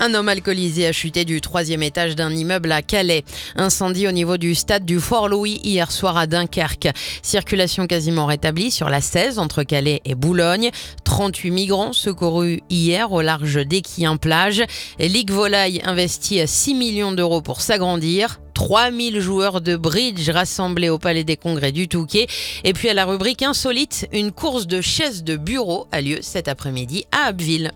Un homme alcoolisé a chuté du 3e étage d'un immeuble à Calais. Incendie au niveau du stade du Fort-Louis hier soir à Dunkerque. Circulation quasiment rétablie sur la 16 entre Calais et Boulogne. 38 migrants secourus hier au large d'Équien-Plage. Ligue Volaille investit 6 millions d'euros pour s'agrandir. 3000 joueurs de bridge rassemblés au Palais des Congrès du Touquet. Et puis à la rubrique insolite, une course de chaises de bureau a lieu cet après-midi à Abbeville.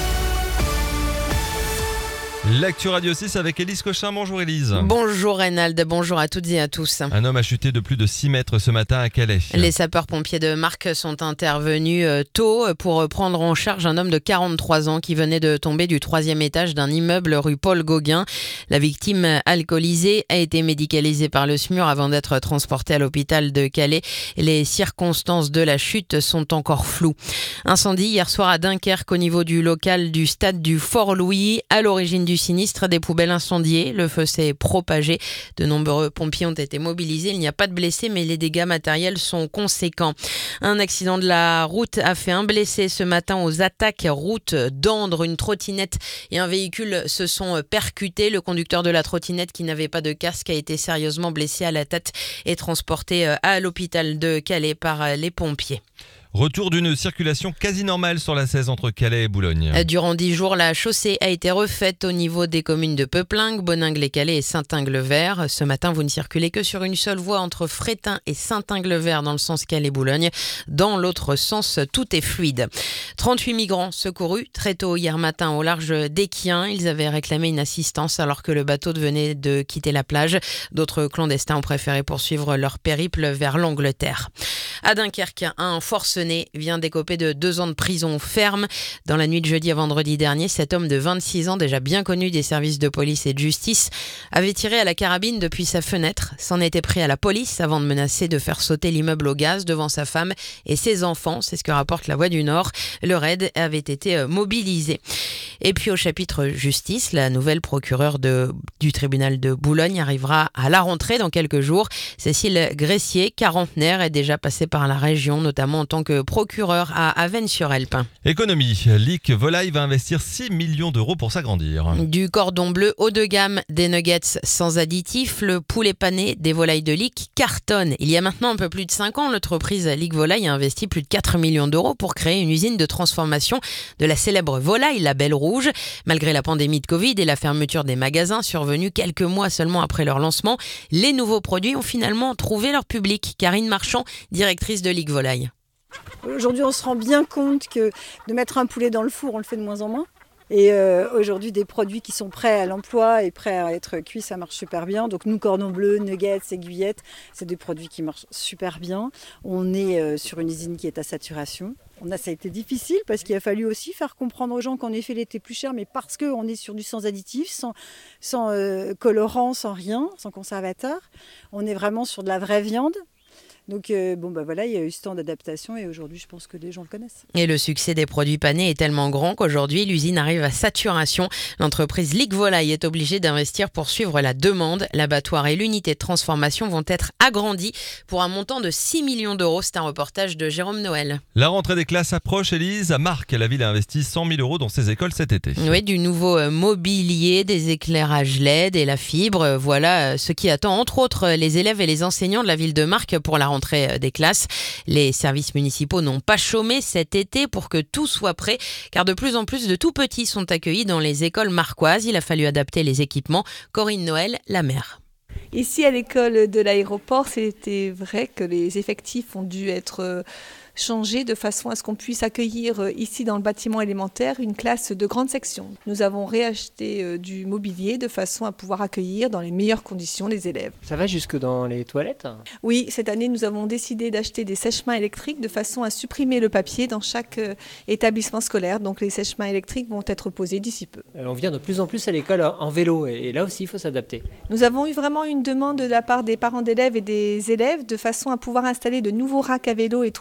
L'actu Radio 6 avec Élise Cochin. Bonjour Élise. Bonjour Reynald, bonjour à toutes et à tous. Un homme a chuté de plus de 6 mètres ce matin à Calais. Les sapeurs-pompiers de Marques sont intervenus tôt pour prendre en charge un homme de 43 ans qui venait de tomber du 3e étage d'un immeuble rue Paul Gauguin. La victime alcoolisée a été médicalisée par le SMUR avant d'être transportée à l'hôpital de Calais. Les circonstances de la chute sont encore floues. Incendie hier soir à Dunkerque au niveau du local du stade du Fort-Louis. À l'origine du sinistre, des poubelles incendiées. Le feu s'est propagé. De nombreux pompiers ont été mobilisés. Il n'y a pas de blessés, mais les dégâts matériels sont conséquents. Un accident de la route a fait un blessé ce matin aux attaques route d'Andre. Une trottinette et un véhicule se sont percutés. Le conducteur de la trottinette, qui n'avait pas de casque, a été sérieusement blessé à la tête et transporté à l'hôpital de Calais par les pompiers. Retour d'une circulation quasi normale sur la 16 entre Calais et Boulogne. Durant 10 jours, la chaussée a été refaite au niveau des communes de Peuplinck, Boningue-les-Calais et Saint-Ingle-Vert. Ce matin, vous ne circulez que sur une seule voie entre Fréthun et Saint-Ingle-Vert dans le sens Calais-Boulogne. Dans l'autre sens, tout est fluide. 38 migrants secourus très tôt hier matin au large d'Équien. Ils avaient réclamé une assistance alors que le bateau venait de quitter la plage. D'autres clandestins ont préféré poursuivre leur périple vers l'Angleterre. À Dunkerque, un forcené vient d'écoper de 2 ans de prison ferme. Dans la nuit de jeudi à vendredi dernier, cet homme de 26 ans, déjà bien connu des services de police et de justice, avait tiré à la carabine depuis sa fenêtre, s'en était pris à la police avant de menacer de faire sauter l'immeuble au gaz devant sa femme et ses enfants. C'est ce que rapporte La Voix du Nord. Le raid avait été mobilisé. Et puis au chapitre justice, la nouvelle procureure du tribunal de Boulogne arrivera à la rentrée dans quelques jours. Cécile Gressier, quarantenaire, est déjà passée par la région, notamment en tant que procureur à Avesnes-sur-Helpe. Économie. Ligue Volaille va investir 6 millions d'euros pour s'agrandir. Du cordon bleu haut de gamme, des nuggets sans additifs, le poulet pané des volailles de Ligue cartonne. Il y a maintenant un peu plus de 5 ans, l'entreprise Ligue Volaille a investi plus de 4 millions d'euros pour créer une usine de transformation de la célèbre volaille, la Belle Rouge. Malgré la pandémie de Covid et la fermeture des magasins survenue quelques mois seulement après leur lancement, les nouveaux produits ont finalement trouvé leur public. Karine Marchand, directrice de Ligue Volaille. Aujourd'hui, on se rend bien compte que de mettre un poulet dans le four, on le fait de moins en moins. Et aujourd'hui, des produits qui sont prêts à l'emploi et prêts à être cuits, ça marche super bien. Donc nous, cordon bleu, nuggets, aiguillettes, c'est des produits qui marchent super bien. On est sur une usine qui est à saturation. Ça a été difficile parce qu'il a fallu aussi faire comprendre aux gens qu'en effet, il était plus cher, mais parce qu'on est sur du sans additifs, sans colorant, sans rien, sans conservateur. On est vraiment sur de la vraie viande. Donc voilà, il y a eu ce temps d'adaptation et aujourd'hui, je pense que les gens le connaissent. Et le succès des produits panés est tellement grand qu'aujourd'hui, l'usine arrive à saturation. L'entreprise Ligue Volaille est obligée d'investir pour suivre la demande. L'abattoir et l'unité de transformation vont être agrandis pour un montant de 6 millions d'euros. C'est un reportage de Jérôme Noël. La rentrée des classes approche, Élise. À Marques, la ville a investi 100 000 euros dans ses écoles cet été. Oui, du nouveau mobilier, des éclairages LED et la fibre. Voilà ce qui attend entre autres les élèves et les enseignants de la ville de Marques pour la rentrée des classes. Les services municipaux n'ont pas chômé cet été pour que tout soit prêt, car de plus en plus de tout petits sont accueillis dans les écoles marquoises. Il a fallu adapter les équipements. Corinne Noël, la maire. Ici, à l'école de l'aéroport, c'était vrai que les effectifs ont dû être changés de façon à ce qu'on puisse accueillir ici dans le bâtiment élémentaire une classe de grande section. Nous avons réacheté du mobilier de façon à pouvoir accueillir dans les meilleures conditions les élèves. Ça va jusque dans les toilettes ? Oui, cette année, nous avons décidé d'acheter des sèche-mains électriques de façon à supprimer le papier dans chaque établissement scolaire. Donc les sèche-mains électriques vont être posés d'ici peu. On vient de plus en plus à l'école en vélo et là aussi, il faut s'adapter. Nous avons eu vraiment une demande de la part des parents d'élèves et des élèves de façon à pouvoir installer de nouveaux racks à vélo et trottinettes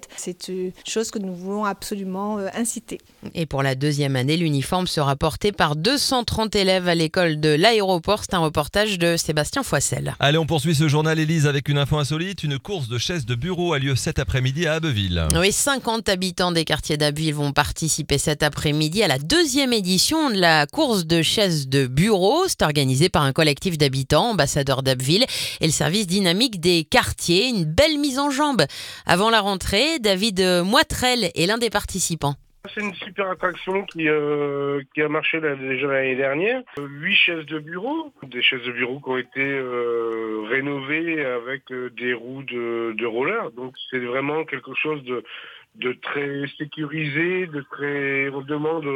fête. C'est une chose que nous voulons absolument inciter. Et pour la deuxième année, l'uniforme sera porté par 230 élèves à l'école de l'aéroport. C'est un reportage de Sébastien Foissel. Allez, on poursuit ce journal, Élise, avec une info insolite. Une course de chaises de bureau a lieu cet après-midi à Abbeville. Oui, 50 habitants des quartiers d'Abbeville vont participer cet après-midi à la deuxième édition de la course de chaises de bureau. C'est organisé par un collectif d'habitants, ambassadeurs d'Abbeville, et le service dynamique des quartiers. Une belle mise en jambe. Avant la rentrée, David Moitrel est l'un des participants. C'est une super attraction qui a marché déjà l'année dernière. 8 chaises de bureau, des chaises de bureau qui ont été rénovées avec des roues de roller. Donc c'est vraiment quelque chose de très sécurisé, on demande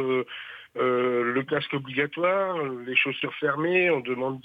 le casque obligatoire, les chaussures fermées, on demande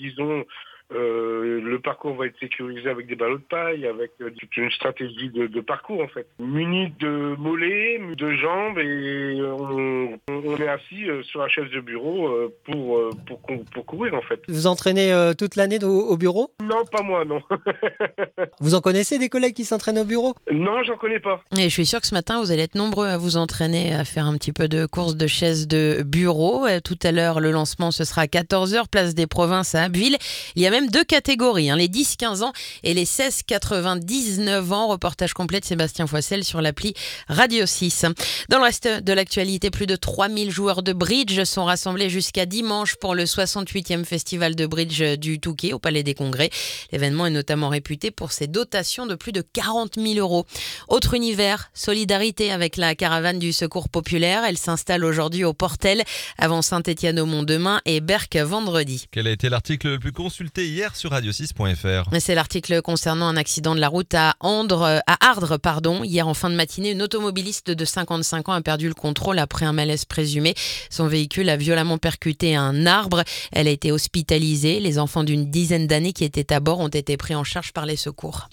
le parcours va être sécurisé avec des ballots de paille, avec toute une stratégie de parcours en fait. Muni de mollets, de jambes et on est assis sur la chaise de bureau pour courir en fait. Vous entraînez toute l'année au bureau ? Non, pas moi, non. Vous en connaissez des collègues qui s'entraînent au bureau ? Non, j'en connais pas. Et je suis sûre que ce matin, vous allez être nombreux à vous entraîner, à faire un petit peu de course de chaises de bureau. Tout à l'heure, le lancement, ce sera à 14h, place des Provinces à Abbeville. Il y a même 2 catégories, les 10-15 ans et les 16-99 ans. Reportage complet de Sébastien Foissel sur l'appli Radio 6. Dans le reste de l'actualité, plus de 3000 joueurs de bridge sont rassemblés jusqu'à dimanche pour le 68e festival de bridge du Touquet au Palais des Congrès. L'événement est notamment réputé pour ses dotations de plus de 40 000 euros. Autre univers, solidarité avec la caravane du Secours populaire. Elle s'installe aujourd'hui au Portel, avant Saint-Étienne-au-Mont demain et Berck vendredi. Quel a été l'article le plus consulté hier sur radio6.fr? C'est l'article concernant un accident de la route à Ardres. Hier en fin de matinée, une automobiliste de 55 ans a perdu le contrôle après un malaise présumé. Son véhicule a violemment percuté un arbre. Elle a été hospitalisée. Les enfants d'une dizaine d'années qui étaient à bord ont été pris en charge par les secours.